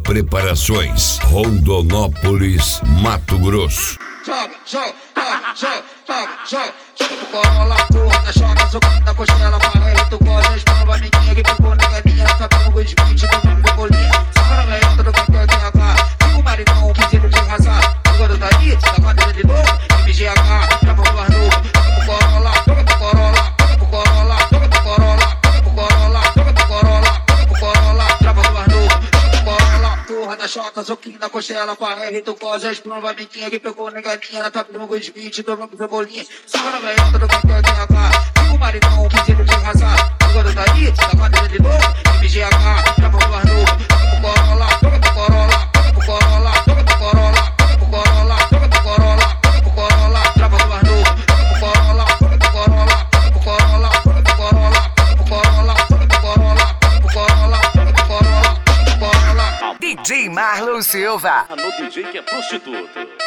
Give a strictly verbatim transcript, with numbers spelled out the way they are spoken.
Preparações, Rondonópolis, Mato Grosso. Joga, joga, joga, joga, joga, joga, joga pro Corolla, porra da choca, socando na costela, parede, tu gosta, espalva, ninguém que pegou negadinha, sabendo os vinte, tomando de bolinha, sacana velhota do cantor de H, e o maridão, quinzido de razar, agora tá aí, tá batendo de novo, M G H, trava o ar novo, joga pro Corolla, joga pro Corolla, joga pro Corolla, joga pro Corolla, joga pro Corolla, joga pro Corolla, joga pro Corolla, trava o ar novo, joga pro Corolla, porra da choca, soquinho na costela, parede, tu gosta, espalva, ninguém que pegou negadinha, na top do os vinte, tomando de bolinha, sacana velhota do cantor de H, e o maridão, quinzido de razar, agora tá aí, tá batendo de novo, M G H, trava o ar novo, joga pro Corolla, joga pro Corolla, joga pro Corolla, joga pro Corolla, joga pro Corolla, joga pro Corolla, joga pro Corolla, trava o ar novo, joga pro Corolla, joga pro Corolla, joga pro Corolla, joga pro Corolla, joga pro Corolla, joga pro Corolla, joga pro Corolla, joga pro Corolla, joga pro Corolla. D J Marlon Silva. No D J que é prostituto.